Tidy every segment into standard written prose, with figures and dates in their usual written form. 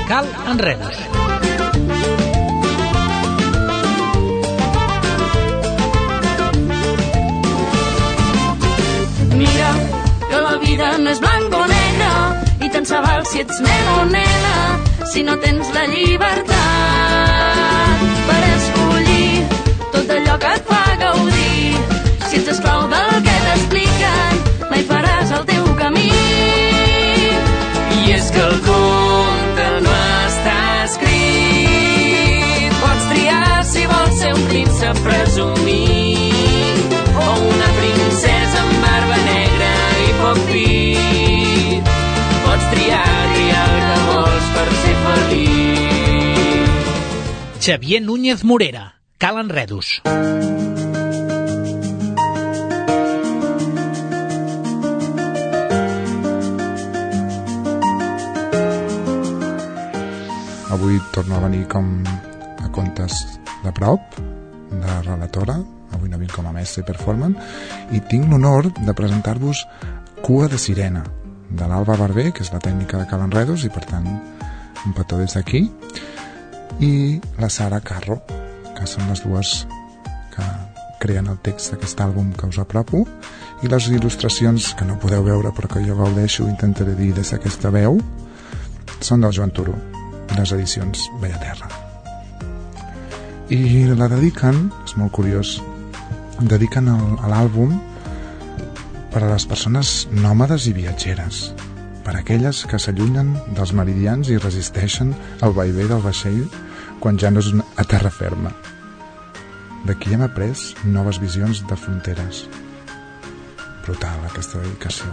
Cal Enredos. Mira, que la vida no és blanc o negre, i tant se val si ets nen o nena, si no tens la llibertat per escollir tot allò que et fa gaudir. Si ets esclau del que t'expliquen, mai faràs el teu camí. I és que el conte no està escrit. Pots triar si vols ser un príncep presumit o una princesa amb barba negra i poc pit. Pots triar el que vols per ser feliç. Xavier Núñez Morera, Cal Enredos. Avui torno a venir com a contes de prop, de relatora. Avui no vinc com a mestre i performant, i tinc l'honor de presentar-vos Cua de sirena, de l'Alba Barber, que és la tècnica de Cal Enredos, i per tant un petó des d'aquí, i la Sara Carro, que són les dues que creen el text d'aquest àlbum que us apropo, i les il·lustracions, que no podeu veure però que jo gaudeixo, intentaré dir des d'aquesta veu, són del Joan Turó, les edicions Bellaterra. I la dediquen, és molt curiós, dediquen a l'àlbum per a les persones nòmades i viatgeres, per a aquelles que s'allunyen dels meridians i resisteixen el vaivé del vaixell quan ja no és a terra ferma. D'aquí hem après noves visions de fronteres. Brutal, aquesta dedicació.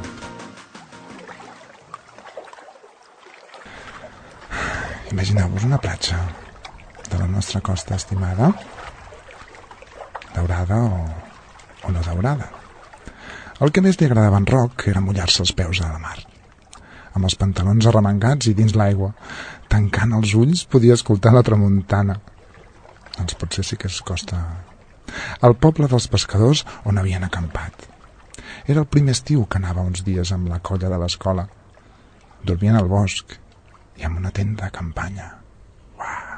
Imagineu-vos una platja de la nostra costa estimada, daurada o no daurada. El que més li agradava a en Roc era mullar-se els peus a la mar. Amb els pantalons arremangats i dins l'aigua, tancant els ulls podia escoltar la tramuntana. Doncs potser sí que és costa. El poble dels pescadors on havien acampat. Era el primer estiu que anava uns dies amb la colla de l'escola. Dormien al bosc i amb una tenda de campanya. Uau!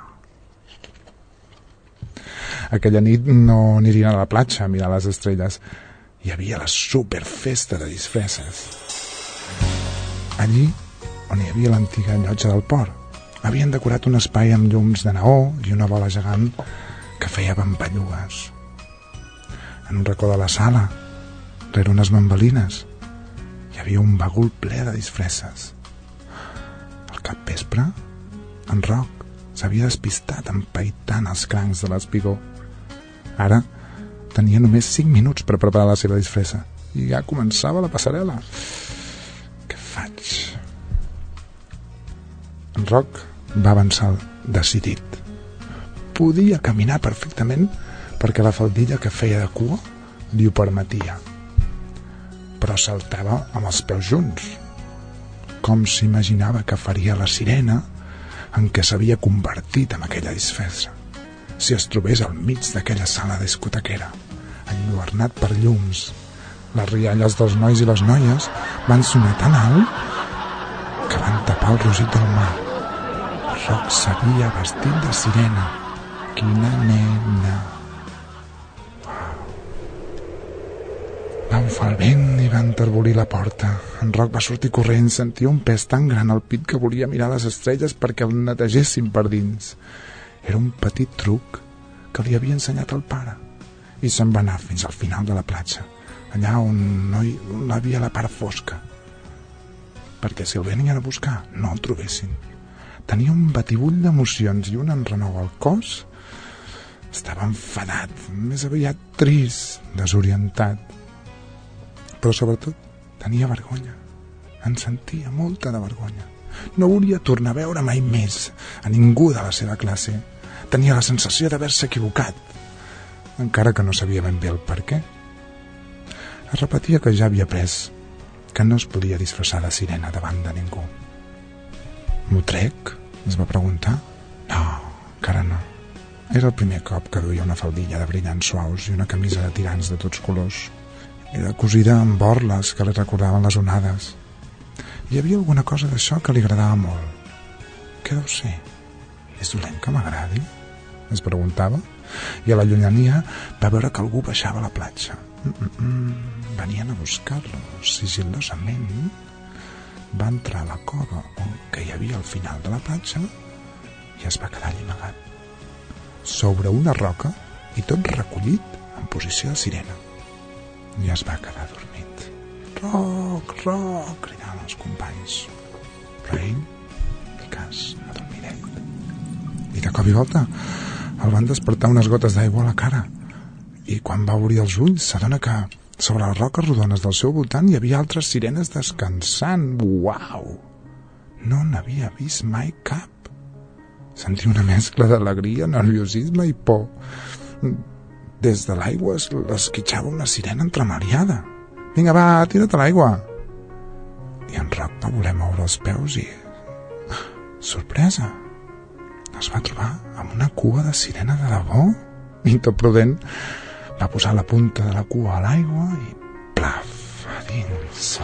Aquella nit no anirien a la platja a mirar les estrelles. Hi havia la superfesta de disfresses. Allí, on hi havia l'antiga llotja del port, havien decorat un espai amb llums de neó i una bola gegant que feia pampallugues. En un racó de la sala, rere unes bambalines, hi havia un bagul ple de disfresses. Al capvespre, en Roc s'havia despistat empaitant els crancs de l'espigó. Ara tenia només 5 minuts per preparar la seva disfressa i ja començava la passarel·la. Què faig? En Roc va avançar decidit. Podia caminar perfectament perquè la faldilla que feia de cua li ho permetia. Però saltava amb els peus junts, com s'imaginava que faria la sirena en què s'havia convertit en aquella disfressa si es trobés al mig d'aquella sala discotequera, enlluernat per llums. Les rialles dels nois i les noies van sonar tan alt que van tapar el rosit del mar. Roc s'havia vestit de sirena. Quina nena! Va bufar el vent i va enterbolir la porta. En Roc va sortir corrent, sentia un pes tan gran al pit que volia mirar les estrelles perquè el netegessin per dins. Era un petit truc que li havia ensenyat el pare i se'n va anar fins al final de la platja, allà on no hi havia la part fosca, perquè si el venien a buscar no el trobessin. Tenia un batibull d'emocions i un enrenou al cos. Estava enfadat, més aviat trist, desorientat, però sobretot tenia vergonya. En sentia molta de vergonya. No volia tornar a veure mai més a ningú de la seva classe. Tenia la sensació d'haver-se equivocat, encara que no sabia ben bé el per què. Es repetia que ja havia après que no es podia disfressar de sirena davant de ningú. M'ho trec? Es va preguntar. No, encara no. Era el primer cop que duia una faldilla de brillants suaus i una camisa de tirants de tots colors. Era cosida amb borles que li recordaven les onades. Hi havia alguna cosa d'això que li agradava molt. Què què deu ser? És dolent que m'agradi? Es preguntava, i a la llunyania va veure que algú baixava a la platja. Venien a buscar-lo sigil·losament. Va entrar a la cova que hi havia al final de la platja i es va quedar allí amagat, sobre una roca i tot recollit en posició de sirena. I es va quedar dormit. Roc, Roc, cridaven els companys. Però ell, ni cas, adormidet. I de cop i volta el van despertar unes gotes d'aigua a la cara. I quan va obrir els ulls s'adona que sobre les roques rodones del seu voltant hi havia altres sirenes descansant. Uau! No n'havia vist mai cap. Sentia una mescla d'alegria, nerviosisme i por. Des de l'aigua l'esquitxava una sirena entremaliada. Vinga, va, tira't a l'aigua. I en Roc va voler moure els peus i... sorpresa! Es va trobar amb una cua de sirena de debò. I tot prudent va posar la punta de la cua a l'aigua i plaf, a dins.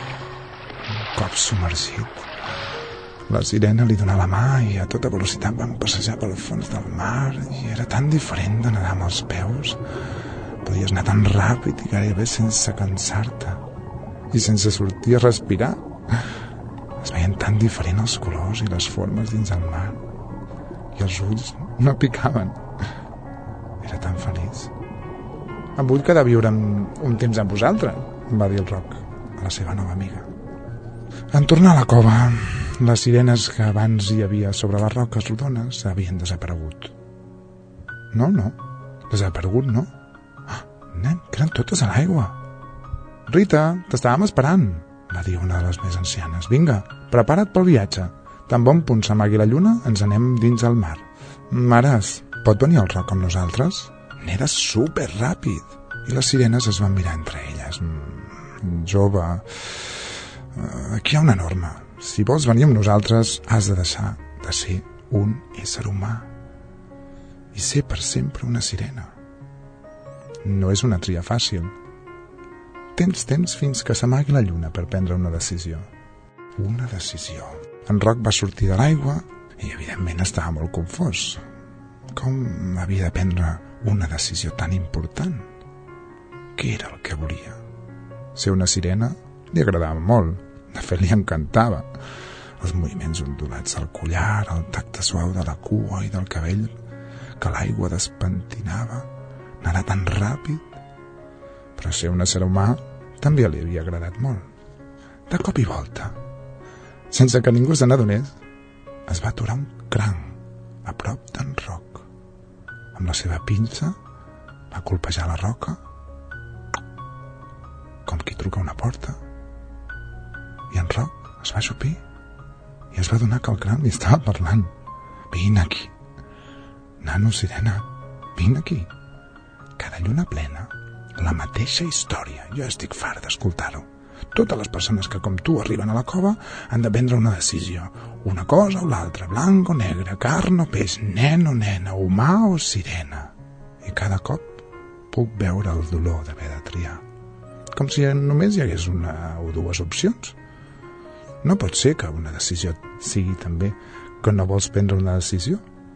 Un cop submergit, la sirena li donà la mà i a tota velocitat van passejar pel fons del mar i era tan diferent de nedar amb els peus. Podies anar tan ràpid i gairebé sense cansar-te i sense sortir a respirar. Es veien tan diferents els colors i les formes dins el mar i els ulls no picaven. Era tan feliç. Em vull quedar a viure un temps amb vosaltres, va dir el Roc a la seva nova amiga. En tornar a la cova, les sirenes que abans hi havia sobre les roques rodones havien desaparegut. No, desaparegut no. Nen, que eren totes a l'aigua. Rita, t'estàvem esperant, va dir una de les més ancianes. Vinga, prepara't pel viatge. Tan bon punt s'amagui la lluna, ens anem dins el mar. Mares, pot venir el Roc amb nosaltres? N'era superràpid. I les sirenes es van mirar entre elles. Jove, aquí hi ha una norma. Si vols venir amb nosaltres, has de deixar de ser un ésser humà i ser per sempre una sirena. No és una tria fàcil. Tens temps fins que s'amagui la lluna per prendre una decisió. Una decisió. En Roc va sortir de l'aigua i, evidentment, estava molt confós. Com havia de prendre una decisió tan important? Què era el que volia? Ser una sirena li agradava molt. De fet, li encantava. Els moviments ondulats del collar, el tacte suau de la cua i del cabell que l'aigua despentinava, nedar tan ràpid. Però ser un ésser humà també li havia agradat molt. De cop i volta, sense que ningú se n'adonés, es va aturar un cranc a prop d'en Roc. Amb la seva pinça va colpejar la roca com qui truca a una porta. I en Roc es va ajupir i es va adonar que el cranc li estava parlant. Vine aquí, nano sirena, vine aquí. Cada lluna plena, la mateixa història. Jo estic fart d'escoltar-ho. Totes les persones que com tu arriben a la cova han de prendre una decisió. Una cosa o l'altra, blanc o negre, carn o peix, nen o nena, humà o sirena. I cada cop puc veure el dolor d'haver de triar. Com si només hi hagués una o dues opcions. No pot ser que una decisió sigui també que no vols prendre una decisió.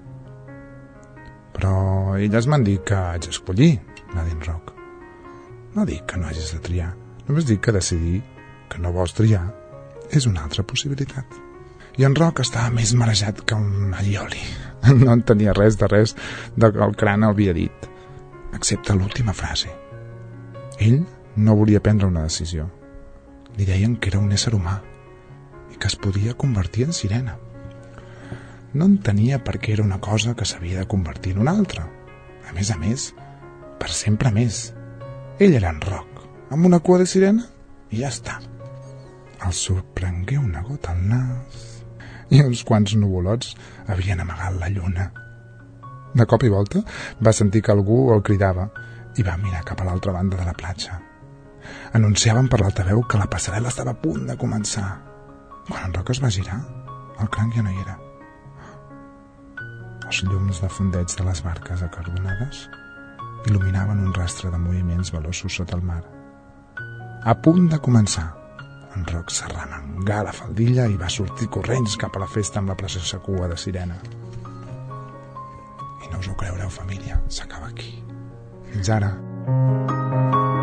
Però elles m'han dit que haig d'escollir, va dir en Roc. No dic que no hagis de triar, només dic que decidir que no vols triar és una altra possibilitat. I en Roc estava més marejat que un allioli. No entenia res del que el cranc havia dit, excepte l'última frase. Ell no volia prendre una decisió. Li deien que era un ésser humà i que es podia convertir en sirena. No entenia per què era una cosa que s'havia de convertir en una altra. A més, per sempre més. Ell era en Roc, amb una cua de sirena, i ja està. El sorprengué una gota al nas i uns quants nuvolots havien amagat la lluna. De cop i volta va sentir que algú el cridava i va mirar cap a l'altra banda de la platja. Anunciaven per l'altaveu que la passarel·la estava a punt de començar. Quan en Roc es va girar, el cranc ja no hi era. Els llums de fondeig de les barques acarbonades il·luminaven un rastre de moviments veloços sota el mar. A punt de començar, En Roc s'arremangà la faldilla i va sortir corrents cap a la festa amb la preciosa cua de sirena. I no us ho creureu, família, s'acaba aquí. Fins ara.